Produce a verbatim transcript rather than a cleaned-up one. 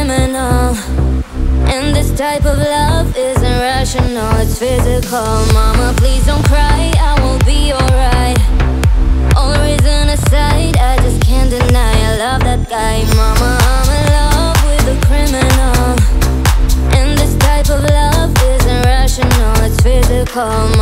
criminal. And this type of love isn't rational, it's physical. Mama, please don't cry, I will be alright. All reason aside, I just can't deny I love that guy. Mama, I'm in love with a criminal. And this type of love isn't rational, it's physical.